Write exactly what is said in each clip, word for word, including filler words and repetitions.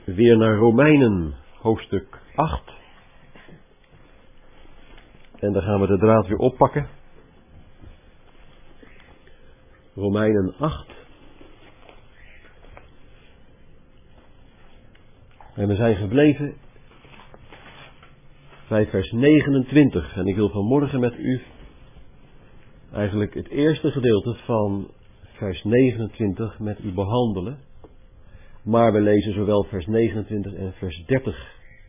weer naar Romeinen, hoofdstuk acht. En dan gaan we de draad weer oppakken. Romeinen acht. En we zijn gebleven bij vers negenentwintig. En ik wil vanmorgen met u eigenlijk het eerste gedeelte van vers negenentwintig met u behandelen. Maar we lezen zowel vers negenentwintig en vers dertig.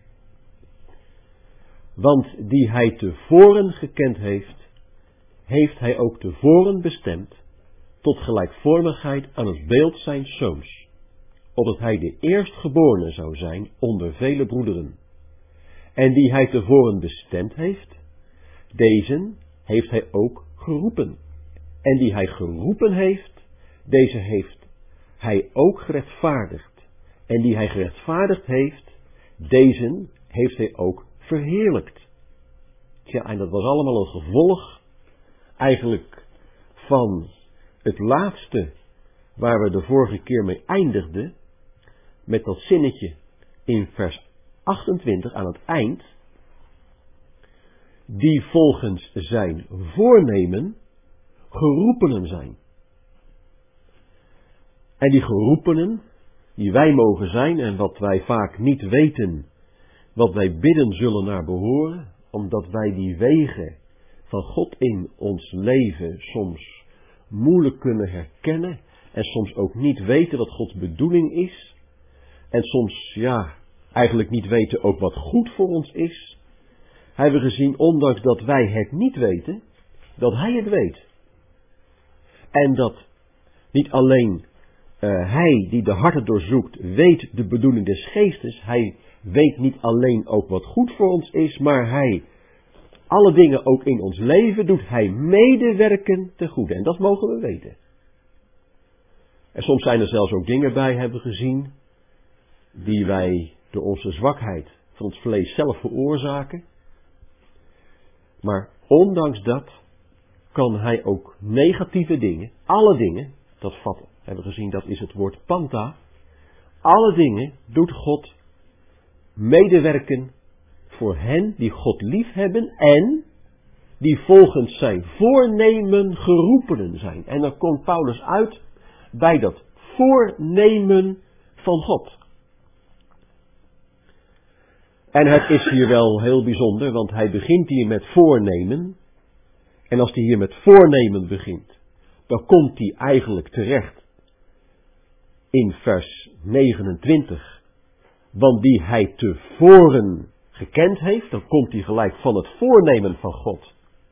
Want die hij tevoren gekend heeft, heeft hij ook tevoren bestemd tot gelijkvormigheid aan het beeld zijns zoons, opdat hij de eerstgeborene zou zijn onder vele broederen. En die hij tevoren bestemd heeft, deze heeft hij ook geroepen. En die hij geroepen heeft, deze heeft hij ook gerechtvaardigd. En die hij gerechtvaardigd heeft, deze heeft hij ook verheerlijkt. Tja, en dat was allemaal een gevolg eigenlijk van het laatste waar we de vorige keer mee eindigden, met dat zinnetje in vers achtentwintig aan het eind, die volgens zijn voornemen geroepenen zijn. En die geroepenen, die wij mogen zijn en wat wij vaak niet weten, wat wij bidden zullen naar behoren, omdat wij die wegen van God in ons leven soms moeilijk kunnen herkennen en soms ook niet weten wat Gods bedoeling is. En soms, ja, eigenlijk niet weten ook wat goed voor ons is. Hebben we gezien, ondanks dat wij het niet weten, dat Hij het weet. En dat niet alleen uh, Hij die de harten doorzoekt, weet de bedoeling des geestes. Hij weet niet alleen ook wat goed voor ons is, maar Hij, alle dingen ook in ons leven, doet Hij medewerken ten goede. En dat mogen we weten. En soms zijn er zelfs ook dingen bij, hebben we gezien, die wij door onze zwakheid van het vlees zelf veroorzaken. Maar ondanks dat kan Hij ook negatieve dingen, alle dingen, dat vat, hebben we gezien, dat is het woord panta. Alle dingen doet God medewerken voor hen die God lief hebben en die volgens zijn voornemen geroepenen zijn. En dan komt Paulus uit bij dat voornemen van God. En het is hier wel heel bijzonder, want hij begint hier met voornemen. En als hij hier met voornemen begint, dan komt hij eigenlijk terecht in vers negenentwintig. Want die hij tevoren gekend heeft, dan komt hij gelijk van het voornemen van God.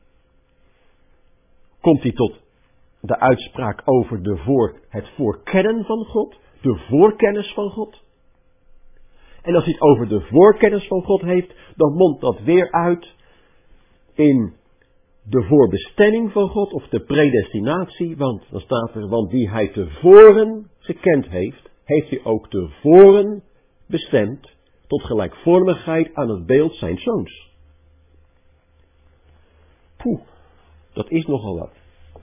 Komt hij tot de uitspraak over de voor, het voorkennen van God, de voorkennis van God. En als hij het over de voorkennis van God heeft, dan mondt dat weer uit in de voorbestemming van God of de predestinatie. Want dan staat er, want die hij tevoren gekend heeft, heeft hij ook tevoren bestemd tot gelijkvormigheid aan het beeld zijn zoons. Poeh, dat is nogal wat.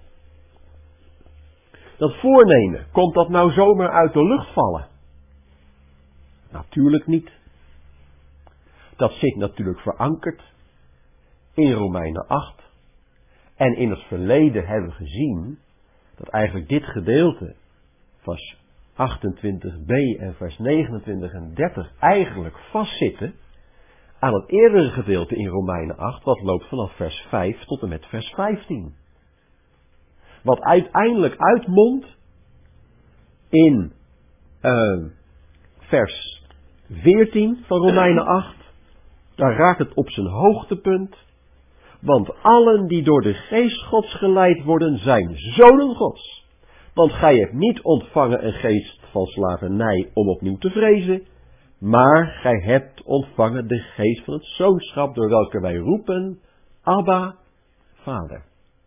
Dat voornemen, komt dat nou zomaar uit de lucht vallen? Natuurlijk niet. Dat zit natuurlijk verankerd in Romeinen acht. En in het verleden hebben we gezien dat eigenlijk dit gedeelte, vers achtentwintig b en vers negenentwintig en dertig, eigenlijk vastzitten aan het eerdere gedeelte in Romeinen acht, wat loopt vanaf vers vijf tot en met vers vijftien. Wat uiteindelijk uitmondt in uh, vers veertien van Romeinen acht, daar raakt het op zijn hoogtepunt. Want allen die door de geest Gods geleid worden, zijn zonen Gods. Want gij hebt niet ontvangen een geest van slavernij om opnieuw te vrezen, maar gij hebt ontvangen de geest van het zoonschap, door welke wij roepen, Abba, Vader.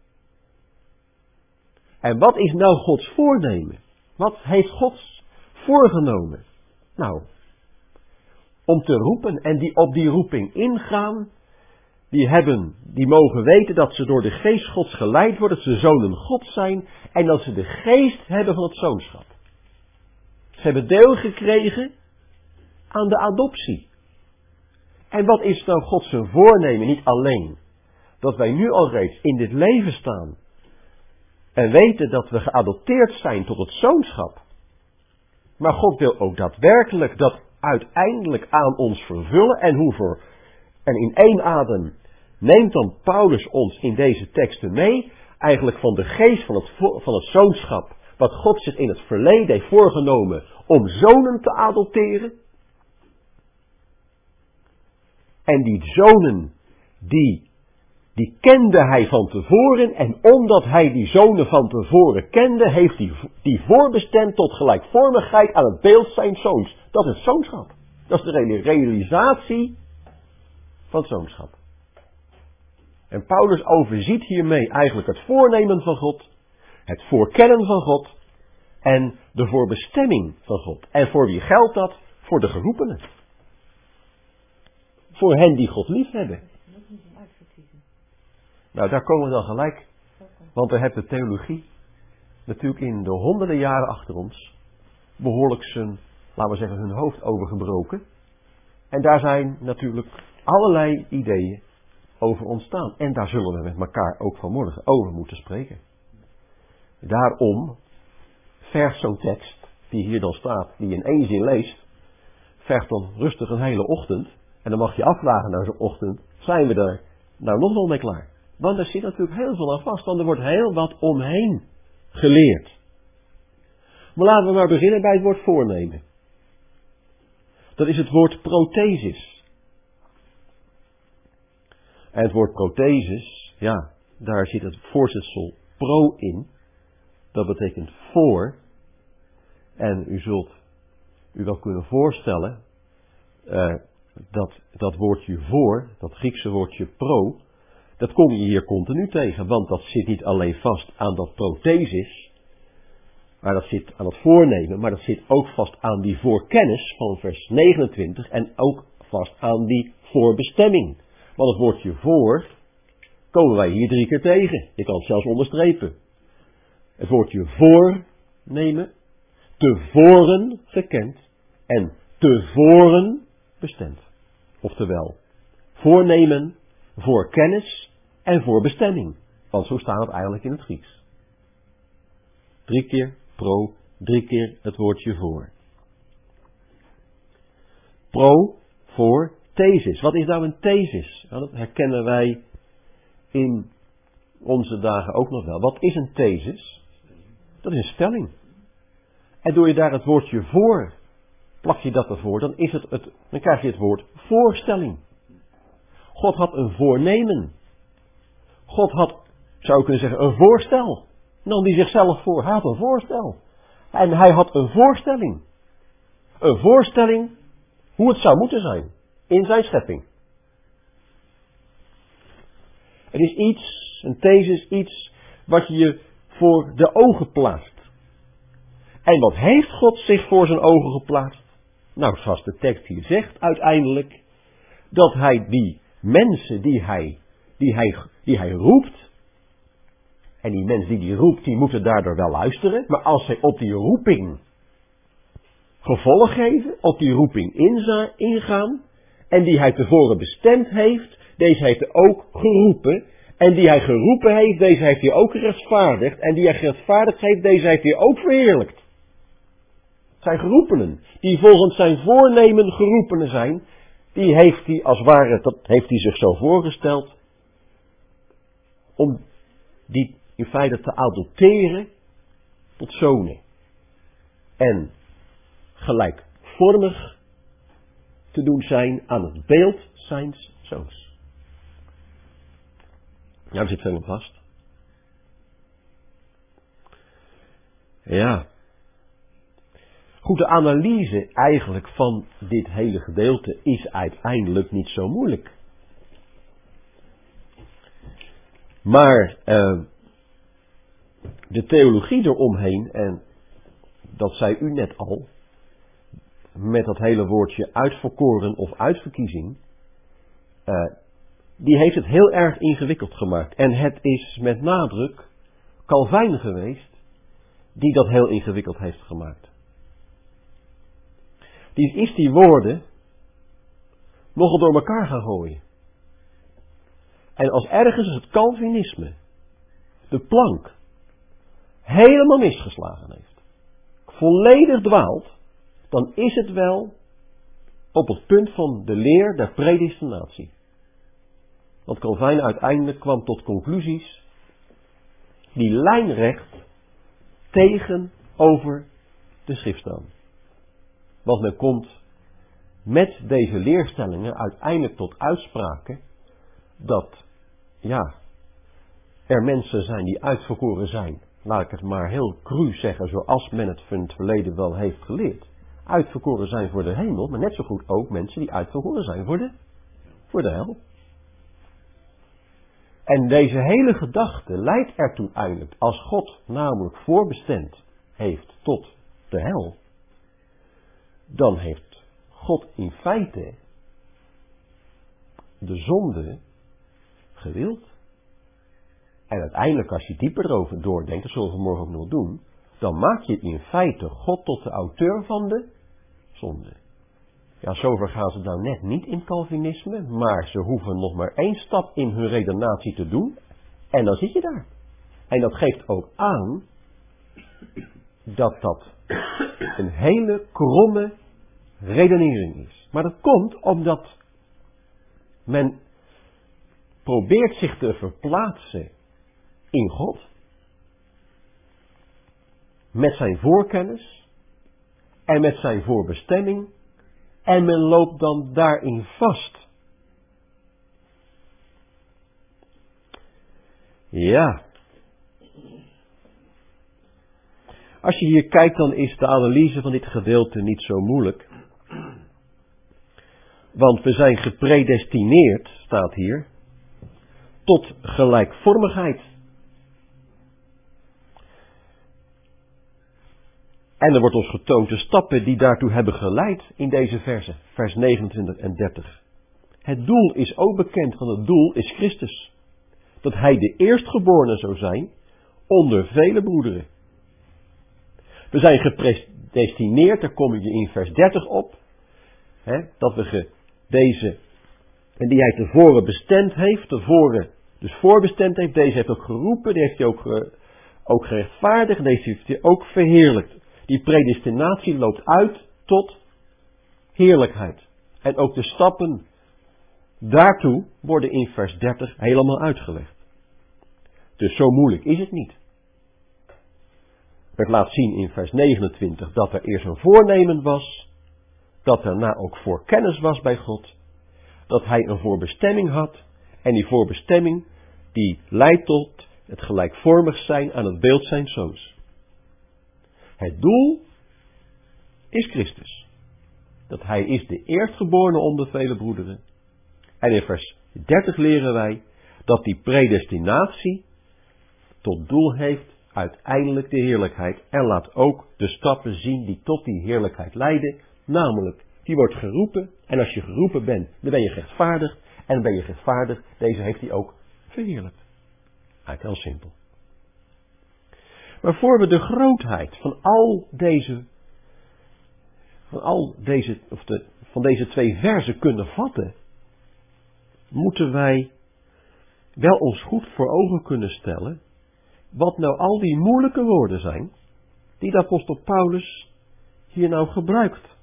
En wat is nou Gods voornemen? Wat heeft God voorgenomen? Nou, om te roepen en die op die roeping ingaan, die hebben, die mogen weten dat ze door de geest Gods geleid worden, dat ze zonen God zijn en dat ze de geest hebben van het zoonschap. Ze hebben deel gekregen aan de adoptie. En wat is nou God zijn voornemen? Niet alleen dat wij nu al reeds in dit leven staan en weten dat we geadopteerd zijn tot het zoonschap. Maar God wil ook daadwerkelijk dat uiteindelijk aan ons vervullen. En hoe voor, en in één adem neemt dan Paulus ons in deze teksten mee, eigenlijk van de geest van het, van het zoonschap, wat God zich in het verleden heeft voorgenomen om zonen te adopteren. En die zonen, die, die kende hij van tevoren. En omdat hij die zonen van tevoren kende, heeft hij die voorbestemd tot gelijkvormigheid aan het beeld zijn zoons. Dat is het zoonschap. Dat is de realisatie van het zoonschap. En Paulus overziet hiermee eigenlijk het voornemen van God, het voorkennen van God en de voorbestemming van God. En voor wie geldt dat? Voor de geroepenen. Voor hen die God lief hebben. Nou, daar komen we dan gelijk. Want we hebben de theologie natuurlijk in de honderden jaren achter ons behoorlijk zijn, laten we zeggen, hun hoofd overgebroken. En daar zijn natuurlijk allerlei ideeën over ontstaan. En daar zullen we met elkaar ook vanmorgen over moeten spreken. Daarom vergt zo'n tekst, die hier dan staat, die je in één zin leest, vergt dan rustig een hele ochtend. En dan mag je afvragen naar zo'n ochtend, zijn we daar nou nog wel mee klaar? Want er zit natuurlijk heel veel aan vast, want er wordt heel wat omheen geleerd. Maar laten we maar beginnen bij het woord voornemen. Dat is het woord prothesis. En het woord prothesis, ja, daar zit het voorzetsel pro in. Dat betekent voor. En u zult u wel kunnen voorstellen, uh, dat dat woordje voor, dat Griekse woordje pro, dat kom je hier continu tegen. Want dat zit niet alleen vast aan dat prothesis, maar dat zit aan het voornemen, maar dat zit ook vast aan die voorkennis van vers negenentwintig en ook vast aan die voorbestemming. Want het woordje voor komen wij hier drie keer tegen. Je kan het zelfs onderstrepen. Het woordje voornemen, tevoren gekend en tevoren bestemd. Oftewel, voornemen, voorkennis en voorbestemming. Want zo staat het eigenlijk in het Grieks. Drie keer pro, drie keer het woordje voor. Pro, voor, thesis. Wat is nou een thesis? Nou, dat herkennen wij in onze dagen ook nog wel. Wat is een thesis? Dat is een stelling. En doe je daar het woordje voor, plak je dat ervoor, dan, is het het, dan krijg je het woord voorstelling. God had een voornemen. God had, zou ik kunnen zeggen, een voorstel. Nam die zichzelf voor. Hij had een voorstel. En hij had een voorstelling. Een voorstelling hoe het zou moeten zijn in zijn schepping. Het is iets, een thesis, iets wat je voor de ogen plaatst. En wat heeft God zich voor zijn ogen geplaatst? Nou, zoals de tekst hier zegt, uiteindelijk, dat hij die mensen die hij, die hij, die hij roept, en die mensen die hij roept, die moeten daardoor wel luisteren, maar als zij op die roeping gevolg geven, op die roeping inza, ingaan, en die hij tevoren bestemd heeft, deze heeft hij ook geroepen, en die hij geroepen heeft, deze heeft hij ook gerechtvaardigd, en die hij gerechtvaardigd heeft, deze heeft hij ook verheerlijkt. Zijn geroepenen, die volgens zijn voornemen geroepenen zijn, die heeft hij als ware, dat heeft hij zich zo voorgesteld, om die in feite te adopteren tot zonen. En gelijkvormig te doen zijn aan het beeld zijns zoons. Ja, we zitten veel op vast. Ja. Goed, de analyse eigenlijk van dit hele gedeelte is uiteindelijk niet zo moeilijk. Maar uh, de theologie eromheen, en dat zei u net al, met dat hele woordje uitverkoren of uitverkiezing, uh, die heeft het heel erg ingewikkeld gemaakt. En het is met nadruk Calvijn geweest die dat heel ingewikkeld heeft gemaakt. Die is die woorden nogal door elkaar gaan gooien. En als ergens het Calvinisme de plank helemaal misgeslagen heeft, volledig dwaalt, dan is het wel op het punt van de leer der predestinatie. Want Calvijn uiteindelijk kwam tot conclusies die lijnrecht tegenover de schrift staan. Want men komt met deze leerstellingen uiteindelijk tot uitspraken dat, ja, er mensen zijn die uitverkoren zijn. Laat ik het maar heel cru zeggen, zoals men het van het verleden wel heeft geleerd. Uitverkoren zijn voor de hemel, maar net zo goed ook mensen die uitverkoren zijn voor de, voor de hel. En deze hele gedachte leidt ertoe uiteindelijk, als God namelijk voorbestemd heeft tot de hel, dan heeft God in feite de zonde gewild. En uiteindelijk, als je dieper erover doordenkt, dat zullen we morgen ook nog doen, dan maak je in feite God tot de auteur van de zonde. Ja, zover gaan ze nou net niet in Calvinisme, maar ze hoeven nog maar één stap in hun redenatie te doen, en dan zit je daar. En dat geeft ook aan dat dat een hele kromme redenering is. Maar dat komt omdat men probeert zich te verplaatsen in God, met zijn voorkennis en met zijn voorbestemming, en men loopt dan daarin vast. Ja. Als je hier kijkt, dan is de analyse van dit gedeelte niet zo moeilijk. Want we zijn gepredestineerd, staat hier, tot gelijkvormigheid. En er wordt ons getoond de stappen die daartoe hebben geleid in deze versen, vers negenentwintig en dertig. Het doel is ook bekend, want het doel is Christus. Dat hij de eerstgeborene zou zijn onder vele broederen. We zijn gepredestineerd, daar kom je in vers dertig op. Hè, dat we ge, deze, en die hij tevoren bestemd heeft, tevoren dus voorbestemd heeft, deze heeft ook geroepen, die heeft hij ook, uh, ook gerechtvaardigd, deze heeft hij ook verheerlijkt. Die predestinatie loopt uit tot heerlijkheid. En ook de stappen daartoe worden in vers dertig helemaal uitgelegd. Dus zo moeilijk is het niet. Het laat zien in vers negenentwintig dat er eerst een voornemen was, dat daarna ook voorkennis was bij God, dat hij een voorbestemming had, en die voorbestemming die leidt tot het gelijkvormig zijn aan het beeld zijn zoons. Het doel is Christus. Dat hij is de eerstgeborene onder vele broederen. En in vers dertig leren wij dat die predestinatie tot doel heeft uiteindelijk de heerlijkheid. En laat ook de stappen zien die tot die heerlijkheid leiden. Namelijk, die wordt geroepen. En als je geroepen bent, dan ben je gerechtvaardigd. En dan ben je gerechtvaardigd. Deze heeft hij ook verheerlijkt. Eigenlijk heel simpel. Maar voor we de grootheid van al deze, van al deze, of de, van deze twee verzen kunnen vatten, moeten wij wel ons goed voor ogen kunnen stellen wat nou al die moeilijke woorden zijn die de apostel Paulus hier nou gebruikt.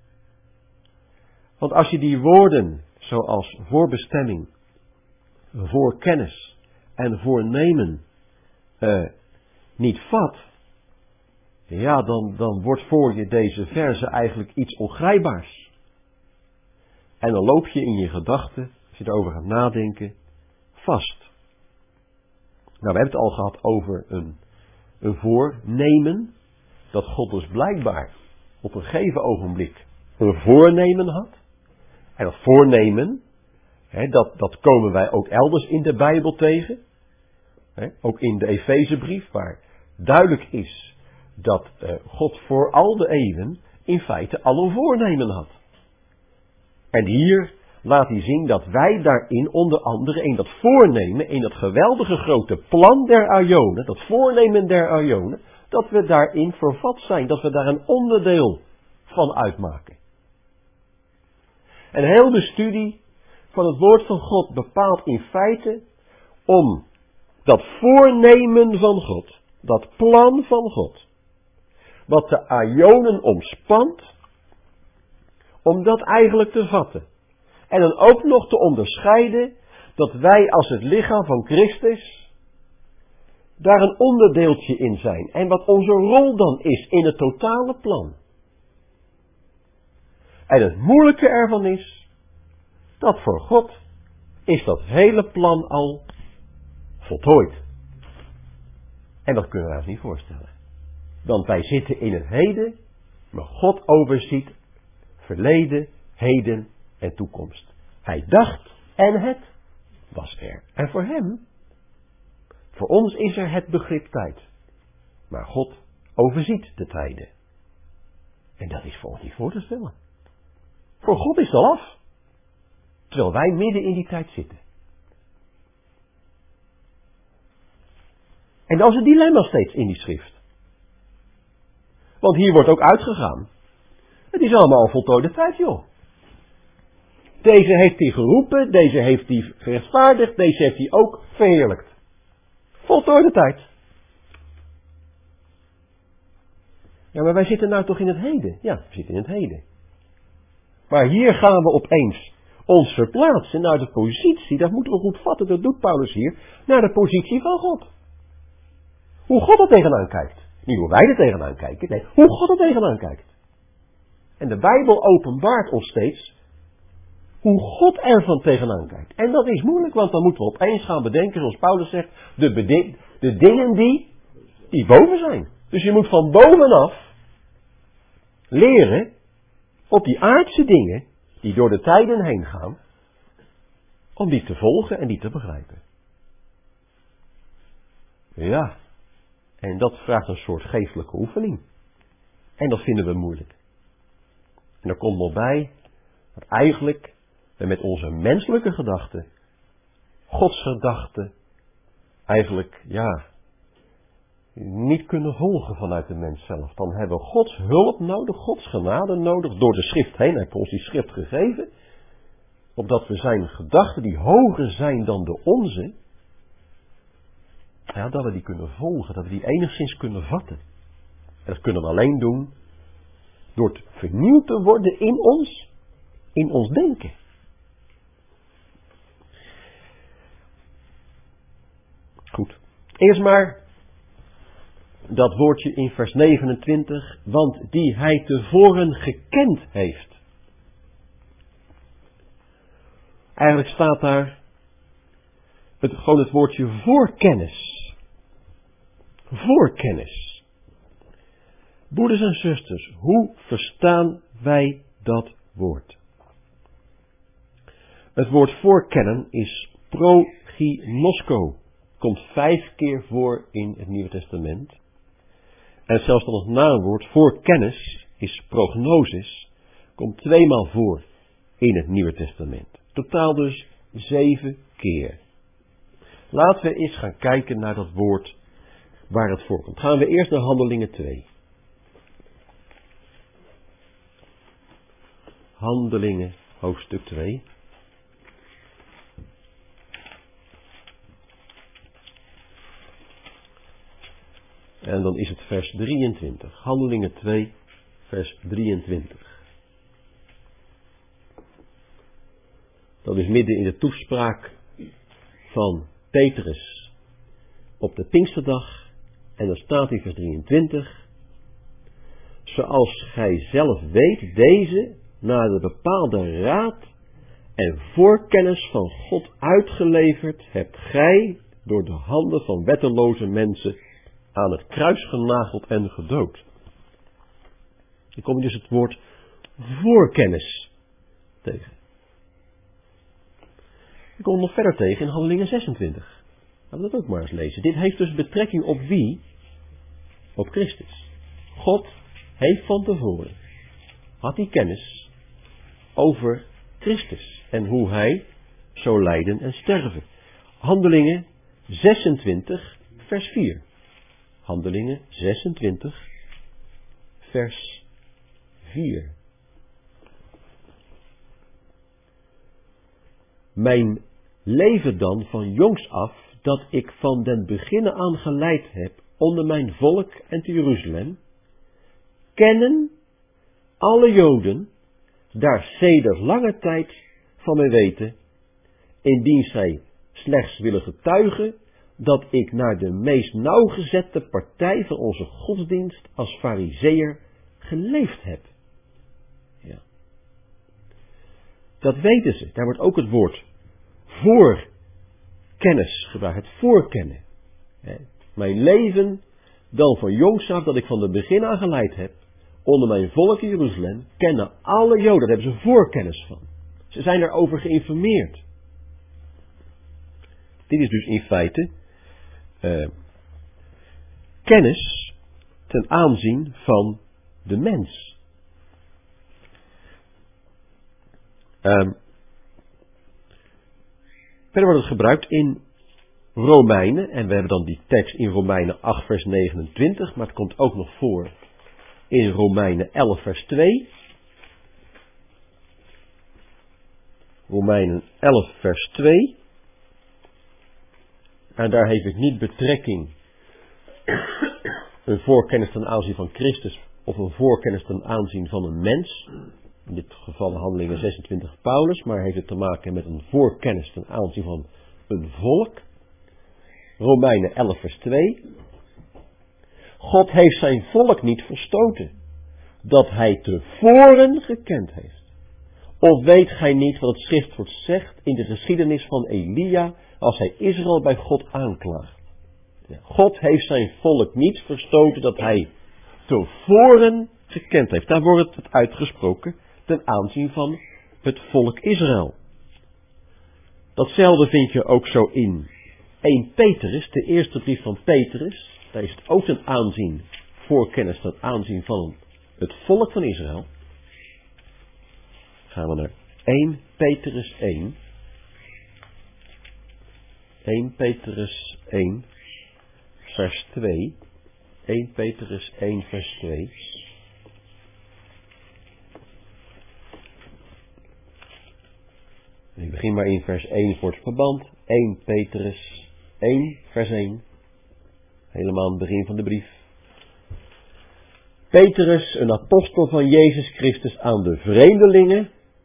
Want als je die woorden zoals voorbestemming, voorkennis en voornemen uh, niet vat, ja, dan, dan wordt voor je deze verse eigenlijk iets ongrijpbaars. En dan loop je in je gedachten, als je erover gaat nadenken, vast. Nou, we hebben het al gehad over een, een voornemen, dat God dus blijkbaar op een gegeven ogenblik een voornemen had. En dat voornemen, hè, dat, dat komen wij ook elders in de Bijbel tegen. Hè, ook in de Efezebrief, waar duidelijk is dat uh, God voor al de eeuwen in feite al een voornemen had. En hier laat hij zien dat wij daarin onder andere in dat voornemen, in dat geweldige grote plan der aionen, dat voornemen der aionen, dat we daarin vervat zijn, dat we daar een onderdeel van uitmaken. En heel de studie van het woord van God bepaalt in feite om dat voornemen van God, dat plan van God, wat de aionen omspant, om dat eigenlijk te vatten. En dan ook nog te onderscheiden dat wij als het lichaam van Christus daar een onderdeeltje in zijn. En wat onze rol dan is in het totale plan. En het moeilijke ervan is, dat voor God is dat hele plan al voltooid. En dat kunnen wij ons niet voorstellen. Want wij zitten in het heden, maar God overziet verleden, heden en toekomst. Hij dacht en het was er. En voor hem, voor ons is er het begrip tijd. Maar God overziet de tijden. En dat is voor ons niet voor te stellen. Voor God is het al af. Terwijl wij midden in die tijd zitten. En dat is het dilemma steeds in die schrift. Want hier wordt ook uitgegaan. Het is allemaal voltooide tijd, joh. Deze heeft hij geroepen, deze heeft hij gerechtvaardigd, deze heeft hij ook verheerlijkt. Voltooide tijd. Ja, maar wij zitten nou toch in het heden? Ja, we zitten in het heden. Maar hier gaan we opeens ons verplaatsen naar de positie, dat moeten we goed vatten, dat doet Paulus hier, naar de positie van God. Hoe God er tegenaan kijkt. Niet hoe wij er tegenaan kijken, nee, hoe God er tegenaan kijkt. En de Bijbel openbaart ons steeds hoe God er van tegenaan kijkt. En dat is moeilijk, want dan moeten we opeens gaan bedenken, zoals Paulus zegt, de, bedi- de dingen die, die boven zijn. Dus je moet van bovenaf leren op die aardse dingen, die door de tijden heen gaan, om die te volgen en die te begrijpen. Ja, en dat vraagt een soort geestelijke oefening. En dat vinden we moeilijk. En er komt nog bij dat eigenlijk we met onze menselijke gedachten, Gods gedachten, eigenlijk, ja, niet kunnen volgen vanuit de mens zelf. Dan hebben we Gods hulp nodig, Gods genade nodig, door de schrift heen. Hij heeft ons die schrift gegeven, opdat we zijn gedachten, die hoger zijn dan de onze, ja, dat we die kunnen volgen, dat we die enigszins kunnen vatten. En dat kunnen we alleen doen door vernieuwd te worden in ons, in ons denken. Goed. Eerst maar dat woordje in vers negenentwintig, want die hij tevoren gekend heeft. Eigenlijk staat daar het, gewoon het woordje voorkennis. Voorkennis. Broeders en zusters, hoe verstaan wij dat woord? Het woord voorkennen is proginosko. Komt vijf keer voor in het Nieuwe Testament. En zelfs dan het naamwoord voorkennis is prognosis. Komt tweemaal voor in het Nieuwe Testament. Totaal dus zeven keer. Laten we eens gaan kijken naar dat woord waar het voorkomt. Gaan we eerst naar Handelingen twee. Handelingen hoofdstuk twee. En dan is het vers drieëntwintig. Handelingen twee, vers drieëntwintig. Dat is midden in de toespraak van Petrus op de Pinksterdag. En dan staat in vers drieëntwintig. Zoals gij zelf weet, deze naar de bepaalde raad en voorkennis van God uitgeleverd, hebt gij door de handen van wetteloze mensen aan het kruis genageld en gedood. Hier kom je dus het woord voorkennis tegen. Je komt nog verder tegen in Handelingen zesentwintig. Laten we dat ook maar eens lezen. Dit heeft dus betrekking op wie? Op Christus. God heeft van tevoren, had hij kennis over Christus en hoe hij zou lijden en sterven. Handelingen zesentwintig, vers vier. Handelingen zesentwintig, vers vier. mijn leven dan van jongs af, dat ik van den beginnen aan geleid heb onder mijn volk en te Jeruzalem, kennen alle Joden daar sedert lange tijd van mij weten, indien zij slechts willen getuigen dat ik naar de meest nauwgezette partij van onze godsdienst als farizeeër geleefd heb. Ja. Dat weten ze. Daar wordt ook het woord voorkennis gebruikt. Het voorkennen. Mijn leven dan van jongs af, dat ik van de begin aan geleid heb, onder mijn volk in Jeruzalem, kennen alle Joden. Daar hebben ze voorkennis van. Ze zijn erover geïnformeerd. Dit is dus in feite uh, kennis ten aanzien van de mens. Um, verder wordt het gebruikt in Romeinen, en we hebben dan die tekst in Romeinen acht vers negenentwintig, maar het komt ook nog voor in Romeinen elf vers twee. Romeinen elf vers twee. En daar heeft het niet betrekking een voorkennis ten aanzien van Christus of een voorkennis ten aanzien van een mens. In dit geval Handelingen zesentwintig Paulus, maar heeft het te maken met een voorkennis ten aanzien van een volk. Romeinen elf vers twee. God heeft zijn volk niet verstoten, dat hij tevoren gekend heeft. Of weet gij niet wat het schriftwoord zegt in de geschiedenis van Elia, als hij Israël bij God aanklaagt? God heeft zijn volk niet verstoten, dat hij tevoren gekend heeft. Daar wordt het uitgesproken ten aanzien van het volk Israël. Datzelfde vind je ook zo in Eerste Petrus, de eerste brief van Petrus. Daar is het ook ten aanzien, voorkennis ten aanzien van het volk van Israël. Gaan we naar Eerste Petrus één. Eerste Petrus één, vers twee. Eerste Petrus één, vers twee. Ik begin maar in vers één voor het verband. Eerste Petrus één, vers één. Helemaal aan het begin van de brief. Petrus, een apostel van Jezus Christus aan de vreemdelingen,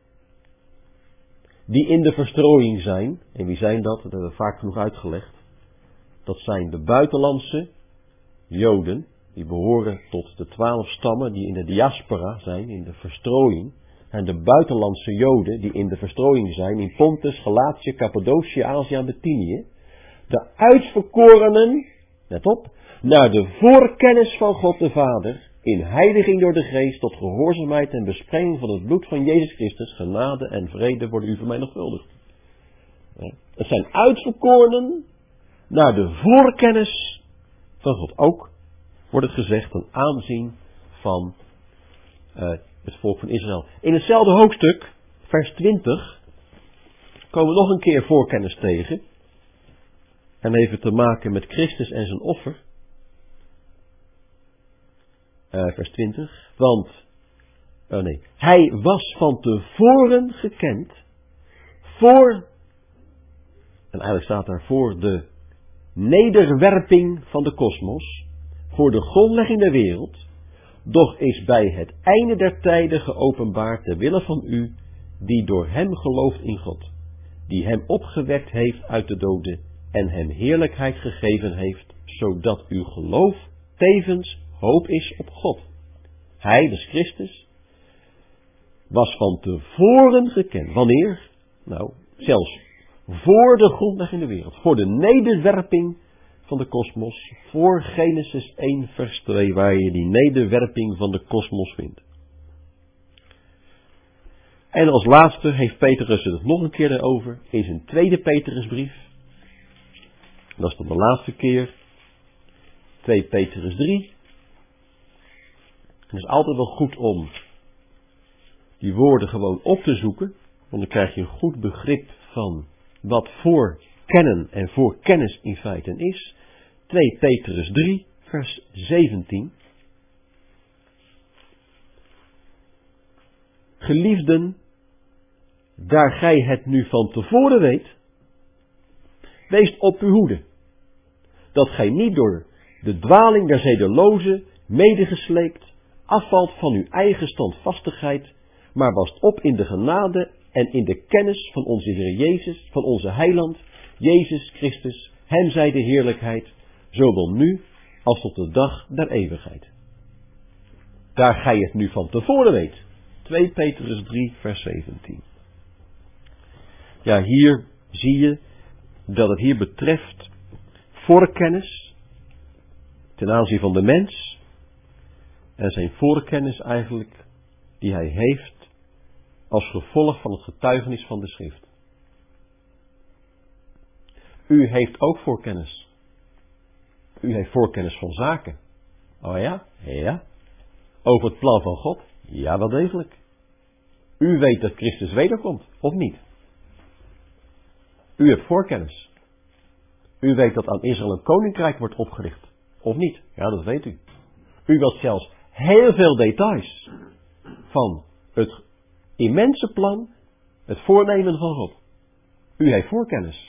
die in de verstrooiing zijn. En wie zijn dat? Dat hebben we vaak genoeg uitgelegd. Dat zijn de buitenlandse Joden, die behoren tot de twaalf stammen die in de diaspora zijn, in de verstrooiing. En de buitenlandse Joden die in de verstrooiing zijn, in Pontus, Galatië, Cappadocië, Azië en Bithynië. De uitverkorenen, let op, naar de voorkennis van God de Vader, in heiliging door de geest, tot gehoorzaamheid en besprenging van het bloed van Jezus Christus, genade en vrede worden u vermenigvuldigd. Het zijn uitverkorenen naar de voorkennis van God. Ook wordt het gezegd ten aanzien van uh, het volk van Israël. In hetzelfde hoofdstuk, vers twintig, komen we nog een keer voorkennis tegen. En heeft te maken met Christus en zijn offer. Uh, vers twintig. Want, oh nee, hij was van tevoren gekend voor, en eigenlijk staat daar voor de nederwerping van de kosmos, voor de grondlegging der wereld, doch is bij het einde der tijden geopenbaard ter wille van u, die door hem gelooft in God, die hem opgewekt heeft uit de doden en hem heerlijkheid gegeven heeft, zodat uw geloof tevens hoop is op God. Hij, dus Christus, was van tevoren gekend. Wanneer? Nou, zelfs voor de grondlegging der wereld, voor de nederwerping van de kosmos, voor Genesis één vers twee, waar je die nederwerping van de kosmos vindt. En als laatste heeft Petrus het nog een keer erover in zijn tweede Petrusbrief. Dat is dan de laatste keer. tweede Petrus drie. Het is altijd wel goed om die woorden gewoon op te zoeken, want dan krijg je een goed begrip van wat voor kennen en voor kennis in feite is. tweede Petrus drie, vers zeventien. Geliefden, daar gij het nu van tevoren weet, wees op uw hoede, dat gij niet door de dwaling der zedelozen medegesleept afvalt van uw eigen standvastigheid, maar wast op in de genade en in de kennis van onze Heer Jezus, van onze Heiland, Jezus Christus, hem zij de heerlijkheid, zowel nu als tot de dag der eeuwigheid. Daar gij het nu van tevoren weet. twee Petrus drie, vers zeventien. Ja, hier zie je dat het hier betreft voorkennis ten aanzien van de mens en zijn voorkennis eigenlijk die hij heeft als gevolg van het getuigenis van de schrift. U heeft ook voorkennis. U heeft voorkennis van zaken. Oh ja? Ja. Over het plan van God? Ja, wel degelijk. U weet dat Christus wederkomt, of niet? U hebt voorkennis. U weet dat aan Israël een koninkrijk wordt opgericht, of niet? Ja, dat weet u. U weet zelfs heel veel details van het immense plan, het voornemen van God. U heeft voorkennis.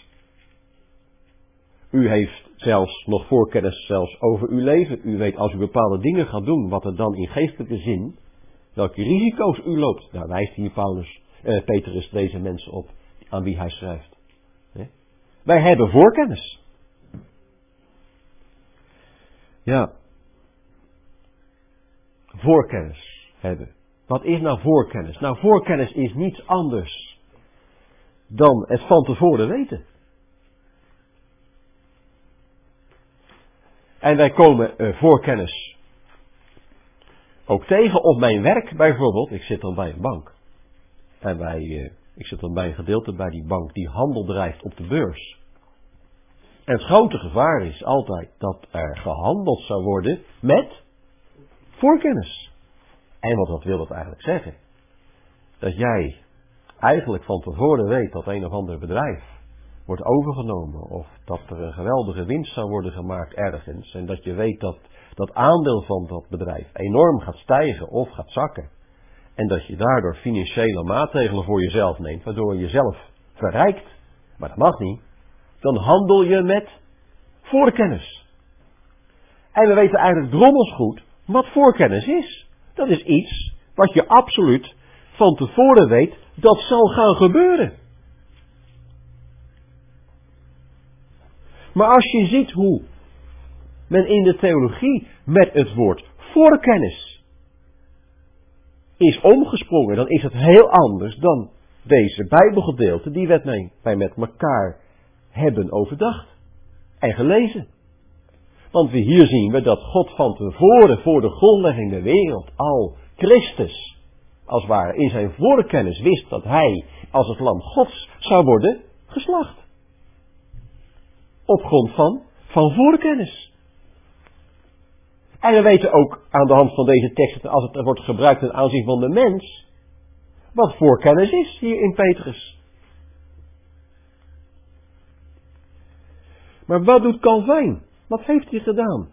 U heeft zelfs nog voorkennis zelfs over uw leven. U weet als u bepaalde dingen gaat doen, wat er dan in geestelijke zin, welke risico's u loopt. Daar wijst hier Paulus, eh, Petrus deze mensen op, aan wie hij schrijft. Nee? Wij hebben voorkennis. Ja. Voorkennis hebben. Wat is nou voorkennis? Nou, voorkennis is niets anders dan het van tevoren weten. En wij komen uh, voorkennis ook tegen op mijn werk bijvoorbeeld. Ik zit dan bij een bank. En wij, uh, ik zit dan bij een gedeelte bij die bank die handel drijft op de beurs. En het grote gevaar is altijd dat er gehandeld zou worden met voorkennis. En wat, wat wil dat eigenlijk zeggen? Dat jij eigenlijk van tevoren weet dat een of ander bedrijf wordt overgenomen of dat er een geweldige winst zou worden gemaakt ergens en dat je weet dat dat aandeel van dat bedrijf enorm gaat stijgen of gaat zakken en dat je daardoor financiële maatregelen voor jezelf neemt waardoor je jezelf verrijkt, maar dat mag niet, dan handel je met voorkennis. En we weten eigenlijk drommels goed wat voorkennis is. Dat is iets wat je absoluut van tevoren weet dat zal gaan gebeuren. Maar als je ziet hoe men in de theologie met het woord voorkennis is omgesprongen, dan is het heel anders dan deze Bijbelgedeelte die wij met elkaar hebben overdacht en gelezen. Want we hier zien we dat God van tevoren voor de grondlegging der wereld al Christus, als het ware in zijn voorkennis wist dat hij als het lam Gods zou worden geslacht. Op grond van, van voorkennis. En we weten ook aan de hand van deze tekst, als het wordt gebruikt ten aanzien van de mens, wat voorkennis is hier in Petrus. Maar wat doet Calvijn? Wat heeft hij gedaan?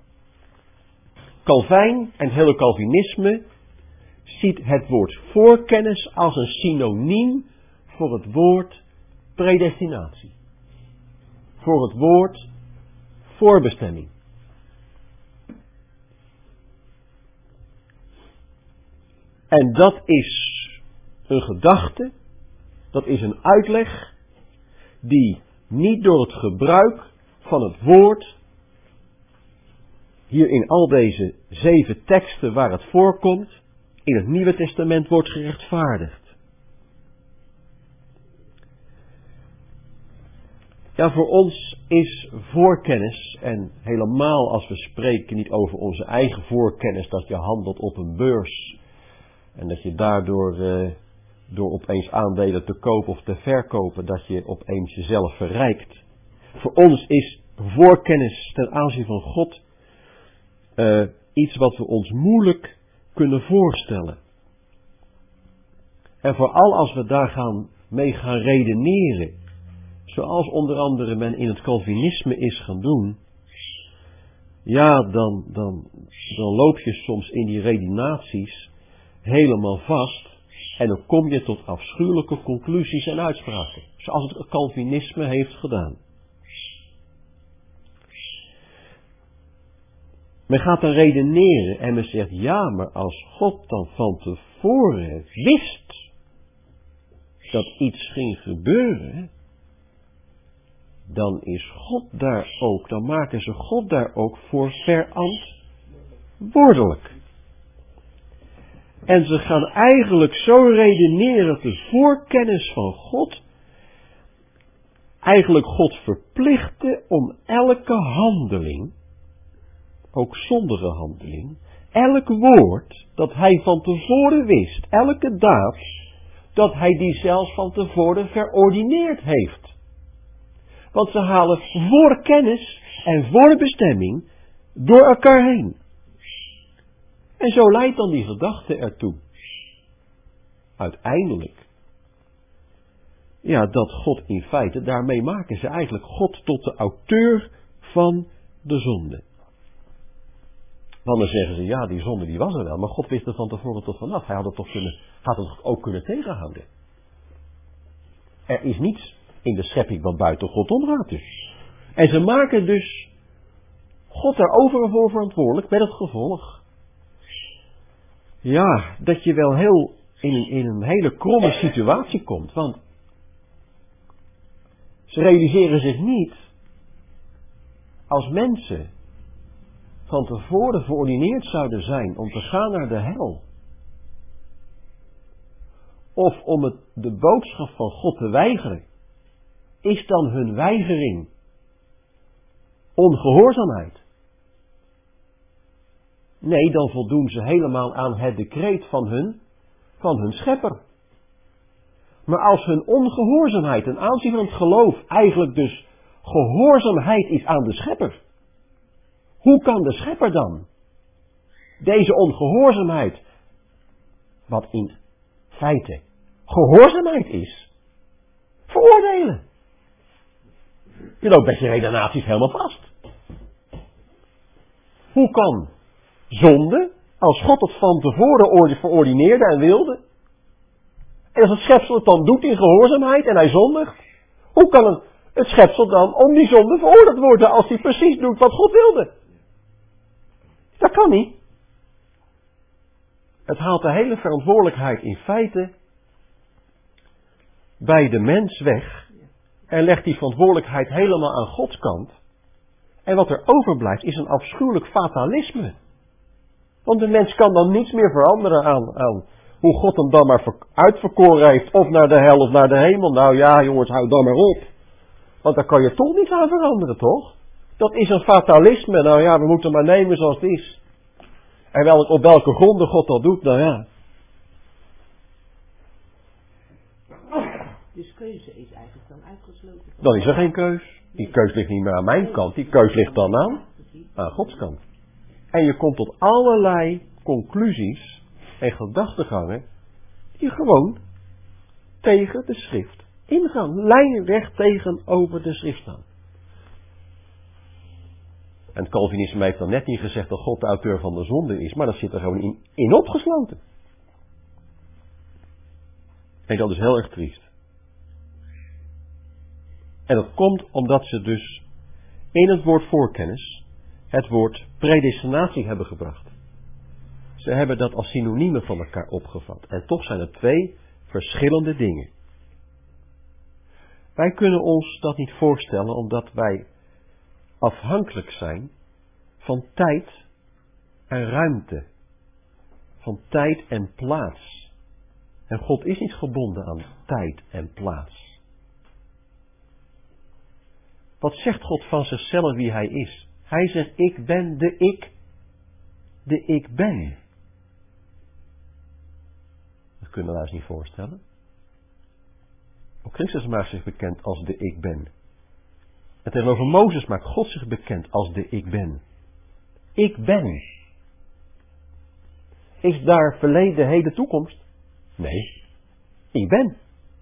Calvijn en het hele Calvinisme ziet het woord voorkennis als een synoniem voor het woord predestinatie. Voor het woord voorbestemming. En dat is een gedachte, dat is een uitleg die niet door het gebruik van het woord, hier in al deze zeven teksten waar het voorkomt, in het Nieuwe Testament wordt gerechtvaardigd. Ja, voor ons is voorkennis, en helemaal als we spreken niet over onze eigen voorkennis, dat je handelt op een beurs en dat je daardoor, uh, door opeens aandelen te kopen of te verkopen, dat je opeens jezelf verrijkt. Voor ons is voorkennis ten aanzien van God uh, iets wat we ons moeilijk kunnen voorstellen. En vooral als we daar gaan, mee gaan redeneren, zoals onder andere men in het Calvinisme is gaan doen, ja, dan, dan, dan loop je soms in die redenaties helemaal vast En dan kom je tot afschuwelijke conclusies en uitspraken. Zoals het Calvinisme heeft gedaan. Men gaat dan redeneren en men zegt, ja, maar als God dan van tevoren wist dat iets ging gebeuren, dan is God daar ook, dan maken ze God daar ook voor verantwoordelijk. En ze gaan eigenlijk zo redeneren dat de voorkennis van God eigenlijk God verplichtte om elke handeling, ook zondige handeling, elk woord dat hij van tevoren wist, elke daad, dat hij die zelfs van tevoren verordineerd heeft. Want ze halen voor kennis en voor bestemming door elkaar heen. En zo leidt dan die gedachte ertoe. Uiteindelijk. Ja, dat God in feite, daarmee maken ze eigenlijk God tot de auteur van de zonde. Want dan zeggen ze, ja, die zonde die was er wel, maar God wist er van tevoren tot vanaf. Hij had het toch kunnen, had het ook kunnen tegenhouden. Er is niets in de schepping wat buiten God omgaat dus. En ze maken dus God daarover voor verantwoordelijk met het gevolg. Ja, dat je wel heel in een, in een hele kromme situatie komt. Want ze realiseren zich niet, als mensen van tevoren verordineerd zouden zijn om te gaan naar de hel, of om het, de boodschap van God te weigeren, is dan hun weigering ongehoorzaamheid? Nee, dan voldoen ze helemaal aan het decreet van hun, van hun schepper. Maar als hun ongehoorzaamheid ten aanzien van het geloof eigenlijk dus gehoorzaamheid is aan de schepper, hoe kan de schepper dan deze ongehoorzaamheid, wat in feite gehoorzaamheid is, veroordelen? Je loopt met je redenaties helemaal vast. Hoe kan zonde, als God het van tevoren verordineerde en wilde, en als het schepsel het dan doet in gehoorzaamheid en hij zondigt, hoe kan het, het schepsel dan om die zonde veroordeeld worden als hij precies doet wat God wilde? Dat kan niet. Het haalt de hele verantwoordelijkheid in feite bij de mens weg en legt die verantwoordelijkheid helemaal aan Gods kant. En wat er overblijft is een afschuwelijk fatalisme. Want de mens kan dan niets meer veranderen aan, aan hoe God hem dan maar uitverkoren heeft, of naar de hel of naar de hemel. Nou ja, jongens, hou dan maar op. Want daar kan je toch niets aan veranderen, toch? Dat is een fatalisme. Nou ja, we moeten maar nemen zoals het is. En welk, op welke gronden God dat doet, nou ja. Dus keuze is eigenlijk dan uitgesloten. Dan is er geen keus. Die keus ligt niet meer aan mijn kant. Die keus ligt dan aan, aan Gods kant. En je komt tot allerlei conclusies en gedachtegangen die gewoon tegen de schrift ingaan. Lijnrecht tegenover de schrift staan. En het Calvinisme heeft dan net niet gezegd dat God de auteur van de zonde is, maar dat zit er gewoon in, in opgesloten. En dat is heel erg triest. En dat komt omdat ze dus in het woord voorkennis het woord predestinatie hebben gebracht. Ze hebben dat als synoniemen van elkaar opgevat. En toch zijn het twee verschillende dingen. Wij kunnen ons dat niet voorstellen omdat wij afhankelijk zijn van tijd en ruimte. Van tijd en plaats. En God is niet gebonden aan tijd en plaats. Wat zegt God van zichzelf wie hij is? Hij zegt, ik ben de ik, de ik ben. Dat kunnen we ons niet voorstellen. Ook Christus maakt zich bekend als de ik ben. En tegenover Mozes maakt God zich bekend als de ik ben. Ik ben. Is daar verleden, heden, toekomst? Nee. Ik ben.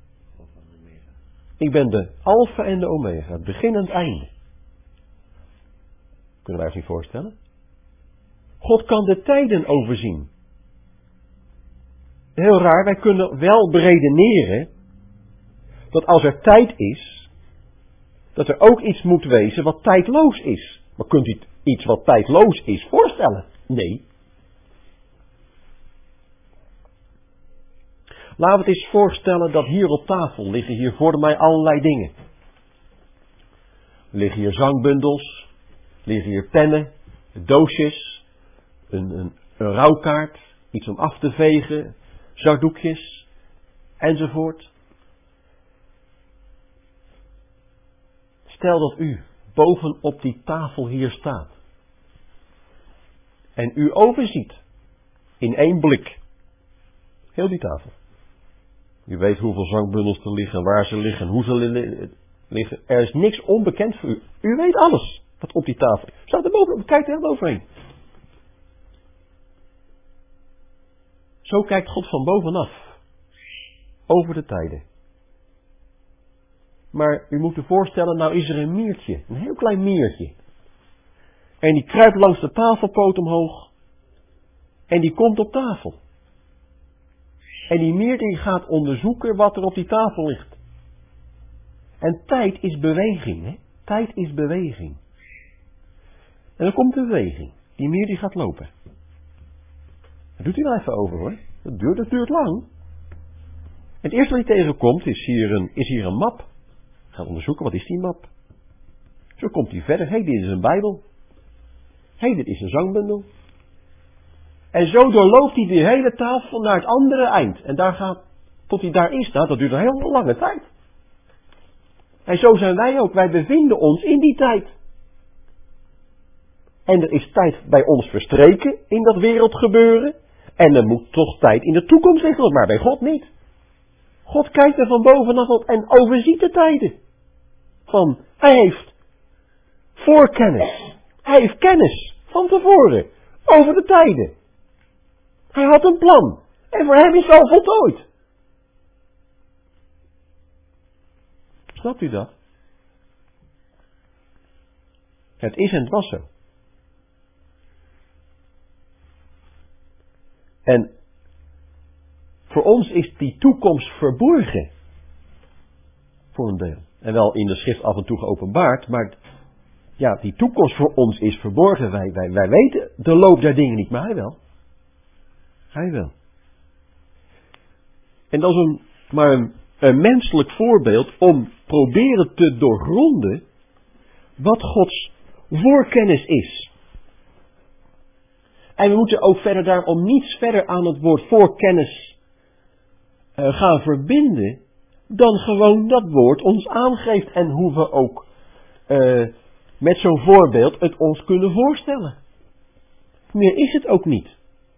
Ik ben de alfa en de omega, het begin en het einde. Kunnen wij ons niet voorstellen? God kan de tijden overzien. heel raar, wij kunnen wel beredeneren dat als er tijd is, dat er ook iets moet wezen wat tijdloos is. Maar kunt u iets wat tijdloos is voorstellen? Nee. Laten we het eens voorstellen dat hier op tafel liggen hier voor mij allerlei dingen. Er liggen hier zangbundels, liggen hier pennen, doosjes, een, een, een rouwkaart, iets om af te vegen, zakdoekjes, enzovoort. Stel dat u bovenop die tafel hier staat. En u overziet in één blik heel die tafel. U weet hoeveel zangbundels er liggen, waar ze liggen, hoe ze liggen. Er is niks onbekend voor u. U weet alles wat op die tafel is. Staat er bovenop, kijkt er heel overheen. Zo kijkt God van bovenaf. Over de tijden. Maar u moet u voorstellen, nou is er een miertje. Een heel klein miertje. En die kruipt langs de tafelpoot omhoog. En die komt op tafel. En die mier die gaat onderzoeken wat er op die tafel ligt. En tijd is beweging. Hè? Tijd is beweging. En dan komt de beweging. Die mier die gaat lopen. Dat doet hij wel even over hoor. Dat duurt, dat duurt lang. En het eerste wat hij tegenkomt is hier een, is hier een map. Gaat onderzoeken, wat is die map? Zo komt hij verder. Hé, hey, dit is een Bijbel. Hé, hey, dit is een zangbundel. En zo doorloopt hij de hele tafel naar het andere eind. En daar gaat, tot hij daar is, nou, dat duurt een heel lange tijd. En zo zijn wij ook. Wij bevinden ons in die tijd. En er is tijd bij ons verstreken in dat wereldgebeuren. En er moet toch tijd in de toekomst liggen, maar bij God niet. God kijkt er van bovenaf op en overziet de tijden. Van, hij heeft voorkennis. Hij heeft kennis van tevoren over de tijden. Hij had een plan. En voor hem is het al voltooid. Snapt u dat? Het is en het was zo. En voor ons is die toekomst verborgen. Voor een deel. En wel in de schrift af en toe geopenbaard. Maar ja, die toekomst voor ons is verborgen. Wij, wij, wij weten de loop der dingen niet. Maar hij wel. Hij wel. En dat is een, maar een, een menselijk voorbeeld om proberen te doorgronden wat Gods voorkennis is. En we moeten ook verder daarom niets verder aan het woord voorkennis uh, gaan verbinden dan gewoon dat woord ons aangeeft en hoe we ook uh, met zo'n voorbeeld het ons kunnen voorstellen. Meer is het ook niet.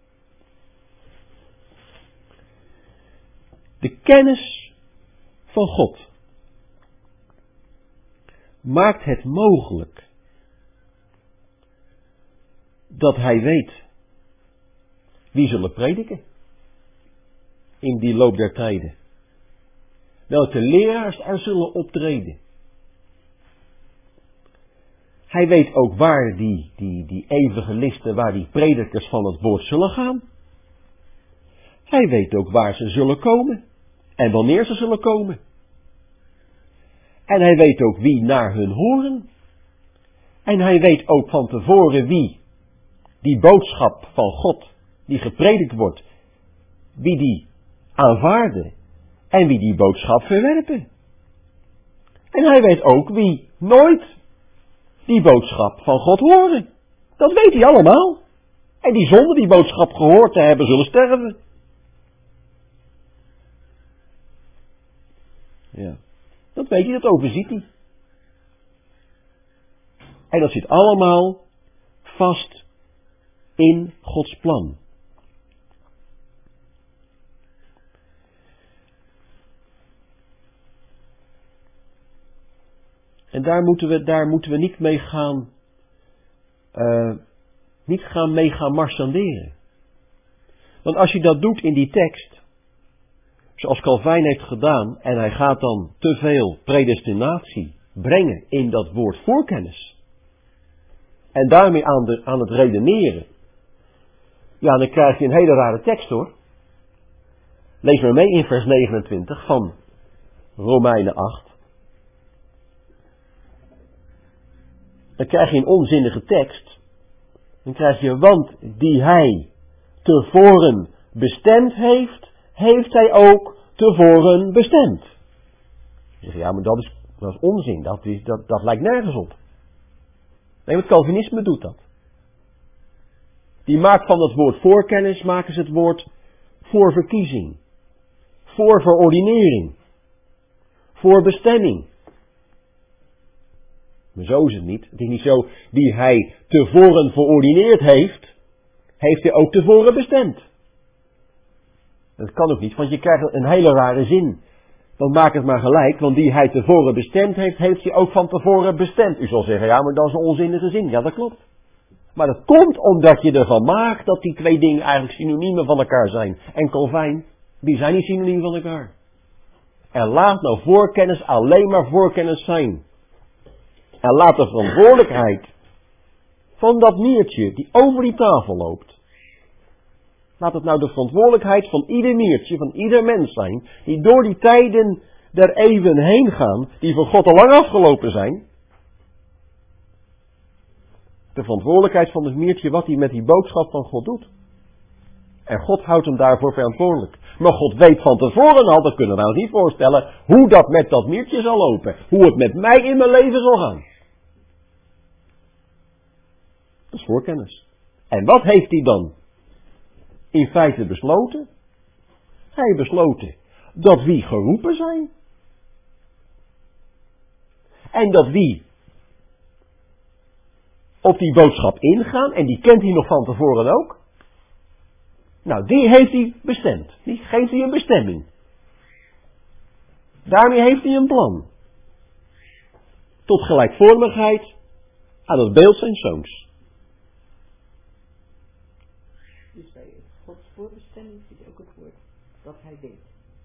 De kennis van God maakt het mogelijk dat hij weet wie zullen prediken in die loop der tijden. Welke leraars er zullen optreden. Hij weet ook waar die, die, die evangelisten, waar die predikers van het woord zullen gaan. Hij weet ook waar ze zullen komen. En wanneer ze zullen komen. En hij weet ook wie naar hun horen. En hij weet ook van tevoren wie die boodschap van God, die gepredikt wordt, wie die aanvaarden en wie die boodschap verwerpen. En hij weet ook wie nooit die boodschap van God horen. Dat weet hij allemaal. En die zonder die boodschap gehoord te hebben zullen sterven. Ja, dat weet hij, dat overziet hij. En dat zit allemaal vast in Gods plan. En daar moeten we, daar moeten we niet mee gaan, uh, niet gaan mee gaan marchanderen. Want als je dat doet in die tekst, zoals Calvijn heeft gedaan, en hij gaat dan te veel predestinatie brengen in dat woord voorkennis, en daarmee aan, de, aan het redeneren, ja, dan krijg je een hele rare tekst hoor. Lees maar mee in vers negenentwintig van Romeinen acht. Dan krijg je een onzinnige tekst. Dan krijg je, want die hij tevoren bestemd heeft, heeft hij ook tevoren bestemd. Je zegt, ja, maar dat is, dat is onzin, dat, is, dat, dat lijkt nergens op. Nee, het Calvinisme doet dat. Die maakt van het woord voorkennis, maken ze het woord voorverkiezing, voorverordinering, voorbestemming. Maar zo is het niet. Het is niet zo, die hij tevoren verordineerd heeft, heeft hij ook tevoren bestemd. Dat kan ook niet, want je krijgt een hele rare zin. Dan maak het maar gelijk, want die hij tevoren bestemd heeft, heeft hij ook van tevoren bestemd. U zal zeggen, ja, maar dat is een onzinnige zin. Ja, dat klopt. Maar dat komt omdat je ervan maakt dat die twee dingen eigenlijk synoniemen van elkaar zijn. En Calvijn, die zijn niet synoniem van elkaar. En laat nou voorkennis alleen maar voorkennis zijn. En laat de verantwoordelijkheid van dat miertje die over die tafel loopt. Laat het nou de verantwoordelijkheid van ieder miertje, van ieder mens zijn, die door die tijden der eeuwen heen gaan, die voor God al lang afgelopen zijn. De verantwoordelijkheid van het miertje wat hij met die boodschap van God doet. En God houdt hem daarvoor verantwoordelijk. Maar God weet van tevoren al, dat kunnen we ons niet voorstellen, hoe dat met dat miertje zal lopen. Hoe het met mij in mijn leven zal gaan. Dat is voorkennis. En wat heeft hij dan in feite besloten? Hij heeft besloten dat wie geroepen zijn. En dat wie op die boodschap ingaan, en die kent hij nog van tevoren ook. Nou, die heeft hij bestemd. Die geeft hij een bestemming. Daarmee heeft hij een plan. Tot gelijkvormigheid aan het beeld zijn zoons. Dus bij Gods voorbestemming zit ook het woord dat hij weet.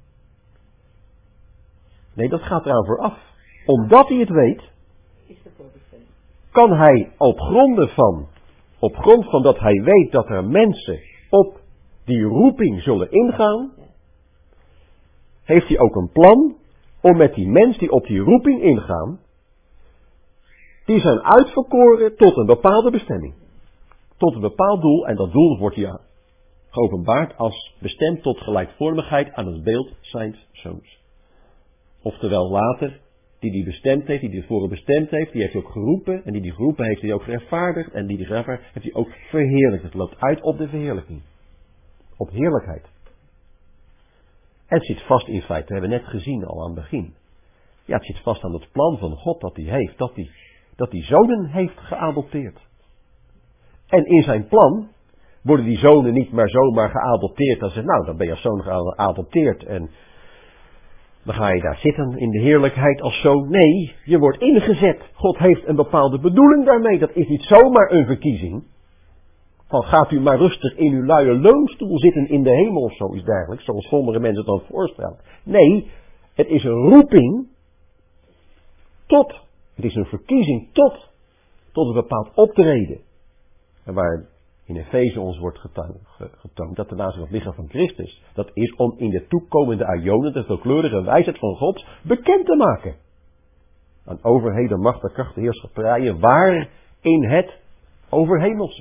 Nee, dat gaat eraan vooraf. Omdat hij het weet, Is de voorbestemming. kan hij op gronden van, op grond van dat hij weet dat er mensen op die roeping zullen ingaan, heeft hij ook een plan om met die mensen die op die roeping ingaan, die zijn uitverkoren tot een bepaalde bestemming. Tot een bepaald doel, en dat doel wordt ja geopenbaard als bestemd tot gelijkvormigheid aan het beeld zijns zoons. Oftewel later, die die bestemd heeft, die die tevoren bestemd heeft, die heeft hij ook geroepen, en die die geroepen heeft, die ook gerechtvaardigd, en die die gerechtvaardigd heeft hij ook verheerlijkt. Het loopt uit op de verheerlijking. Op heerlijkheid. Het zit vast in feite, we hebben net gezien al aan het begin. Ja, het zit vast aan het plan van God dat hij heeft, dat hij, dat hij zonen heeft geadopteerd. En in zijn plan worden die zonen niet maar zomaar geadopteerd. Dan zegt, nou, dan ben je als zoon geadopteerd en dan ga je daar zitten in de heerlijkheid als zoon. Nee, je wordt ingezet. God heeft een bepaalde bedoeling daarmee. Dat is niet zomaar een verkiezing. Van gaat u maar rustig in uw luie leunstoel zitten in de hemel of zoiets dergelijks, zoals sommige mensen het dan voorstellen. Nee, het is een roeping tot, het is een verkiezing tot, tot een bepaald optreden. En waar in Efeze ons wordt getoond dat de naast het lichaam van Christus, dat is om in de toekomende aionen de veelkleurige wijsheid van God bekend te maken. Aan overheden, machten, krachten, heerschappijen, waar in het overhemelse.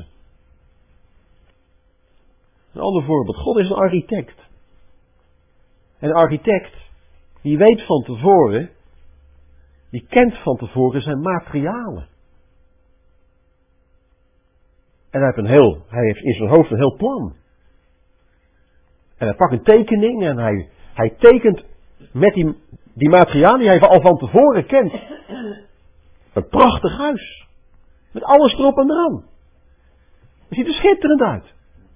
Een ander voorbeeld. God is een architect. En een architect, die weet van tevoren, die kent van tevoren zijn materialen. En hij heeft, een heel, hij heeft in zijn hoofd een heel plan. En hij pakt een tekening en hij, hij tekent met die, die materialen die hij al van tevoren kent. Een prachtig huis. Met alles erop en eraan. Het ziet er schitterend uit.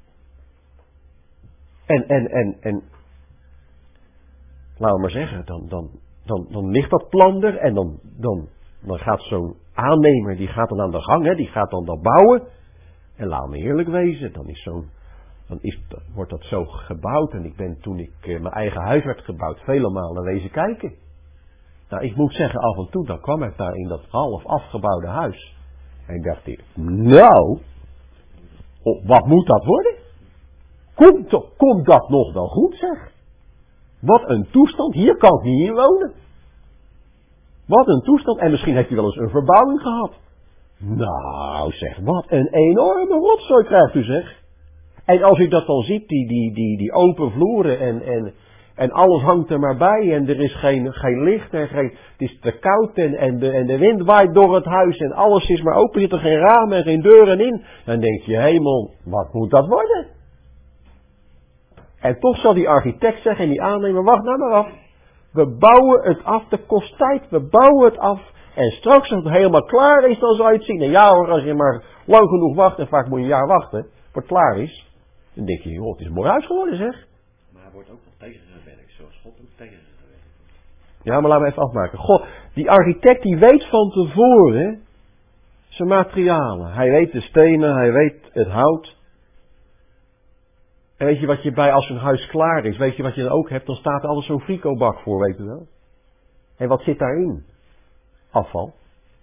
En, en, en, en, laten we maar zeggen, dan, dan, dan, dan ligt dat plan er en dan, dan, dan gaat zo'n aannemer, die gaat dan aan de gang, hè, die gaat dan dat bouwen. En laat me eerlijk wezen, dan, is zo'n, dan is, wordt dat zo gebouwd. En ik ben toen ik eh, mijn eigen huis werd gebouwd, vele malen wezen kijken. Nou, ik moet zeggen, af en toe, dan kwam ik daar in dat half afgebouwde huis. En ik dacht, nou, oh, wat moet dat worden? Komt, komt dat nog wel goed, zeg? Wat een toestand, hier kan ik niet in wonen. Wat een toestand, en misschien heeft u wel eens een verbouwing gehad. Nou zeg, wat een enorme rotzooi krijgt u zeg. En als u dat dan ziet, die, die, die, die open vloeren en, en, en alles hangt er maar bij en er is geen, geen licht en geen, het is te koud en, en, de, en de wind waait door het huis en alles is maar open, zit er geen ramen en geen deuren in. Dan denk je, hemel, wat moet dat worden? En toch zal die architect zeggen en die aannemer, wacht nou maar af. We bouwen het af, de kost tijd, we bouwen het af. En straks als het helemaal klaar is, dan zal je het zien. En ja hoor, als je maar lang genoeg wacht, en vaak moet je een jaar wachten, voor het klaar is. Dan denk je, joh, het is een mooi huis geworden zeg. Maar hij wordt ook nog tegengewerkt, zoals God ook tegengewerkt. Ja, maar laten we even afmaken. God, die architect die weet van tevoren zijn materialen. Hij weet de stenen, hij weet het hout. En weet je wat je bij als een huis klaar is, weet je wat je dan ook hebt? Dan staat er altijd zo'n fricobak voor, weet je wel. En wat zit daarin? Afval.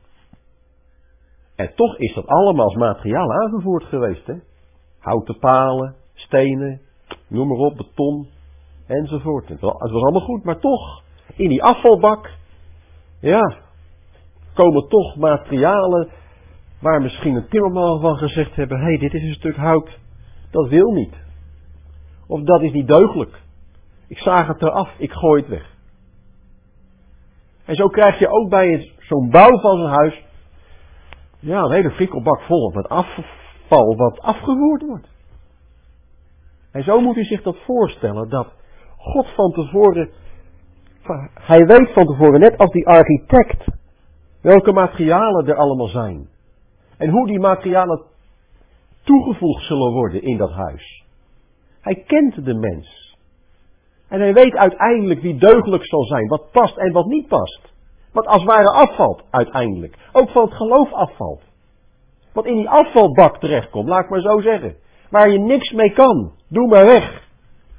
En toch is dat allemaal als materiaal aangevoerd geweest, hè? Houten palen, stenen, noem maar op, beton, enzovoort. Het was allemaal goed, maar toch, in die afvalbak, ja, komen toch materialen waar misschien een timmerman van gezegd hebben, hé, hey, dit is een stuk hout, dat wil niet. Of dat is niet deugdelijk. Ik zaag het eraf, ik gooi het weg. En zo krijg je ook bij zo'n bouw van zo'n huis, ja, een hele frikkelbak vol met afval wat afgevoerd wordt. En zo moet u zich dat voorstellen, dat God van tevoren, hij weet van tevoren, net als die architect, welke materialen er allemaal zijn. En hoe die materialen toegevoegd zullen worden in dat huis. Hij kent de mens. En hij weet uiteindelijk wie deugdelijk zal zijn, wat past en wat niet past. Wat als het ware afvalt uiteindelijk. Ook van het geloof afvalt. Wat in die afvalbak terechtkomt, laat ik maar zo zeggen. Waar je niks mee kan, doe maar weg.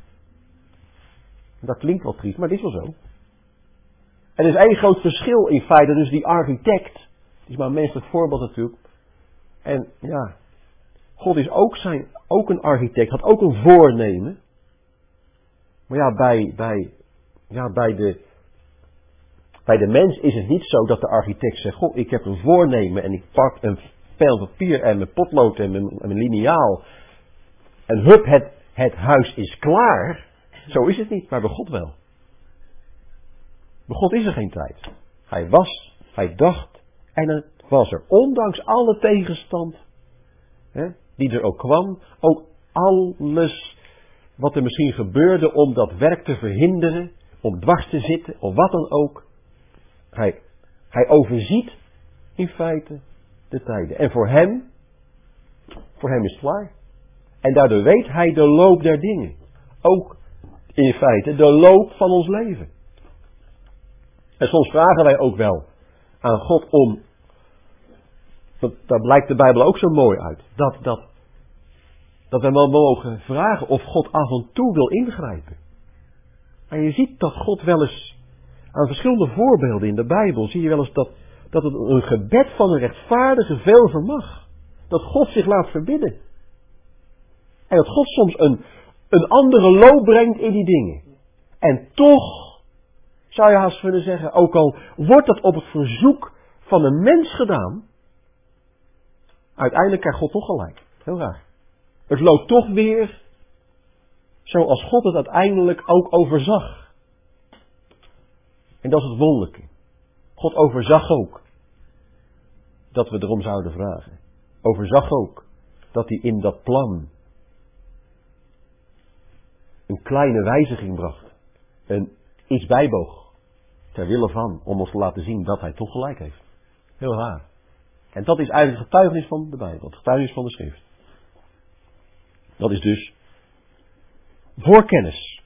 Dat klinkt wel triest, maar dit is wel zo. Er is één groot verschil in feite, dus die architect, die is maar een menselijk voorbeeld natuurlijk. En ja, God is ook, zijn, ook een architect, had ook een voornemen. Maar ja, bij, bij, ja, bij, de, bij de mens is het niet zo dat de architect zegt, goh, ik heb een voornemen en ik pak een pen papier en mijn potlood en mijn, en mijn liniaal. En hup, het, het huis is klaar. Zo is het niet, maar bij God wel. Bij God is er geen tijd. Hij was, hij dacht en het was er. Ondanks alle tegenstand hè, die er ook kwam, ook alles wat er misschien gebeurde om dat werk te verhinderen, om dwars te zitten of wat dan ook. Hij, hij overziet in feite de tijden. En voor hem, voor hem is het klaar. En daardoor weet hij de loop der dingen. Ook in feite de loop van ons leven. En soms vragen wij ook wel aan God om, dat, daar blijkt de Bijbel ook zo mooi uit, dat, dat, dat wij wel mogen vragen of God af en toe wil ingrijpen. En je ziet dat God wel eens, aan verschillende voorbeelden in de Bijbel, zie je wel eens dat, dat het een gebed van een rechtvaardige veel vermag. Dat God zich laat verbidden. En dat God soms een, een andere loop brengt in die dingen. En toch, zou je haast kunnen zeggen, ook al wordt dat op het verzoek van een mens gedaan, uiteindelijk krijgt God toch gelijk. Heel raar. Het loopt toch weer zoals God het uiteindelijk ook overzag. En dat is het wonderlijke. God overzag ook dat we erom zouden vragen. Overzag ook dat hij in dat plan een kleine wijziging bracht. Een iets bijboog. Ter wille van, om ons te laten zien dat hij toch gelijk heeft. Heel raar. En dat is eigenlijk het getuigenis van de Bijbel. Het getuigenis van de schrift. Dat is dus voorkennis.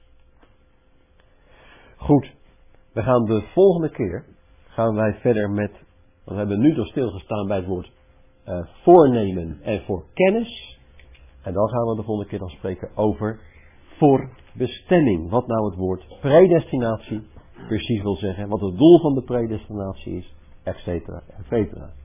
Goed. We gaan de volgende keer, gaan wij verder met, we hebben nu nog stilgestaan bij het woord uh, voornemen en voorkennis. En dan gaan we de volgende keer dan spreken over voorbestemming. Wat nou het woord predestinatie precies wil zeggen. Wat het doel van de predestinatie is. Et cetera, et cetera.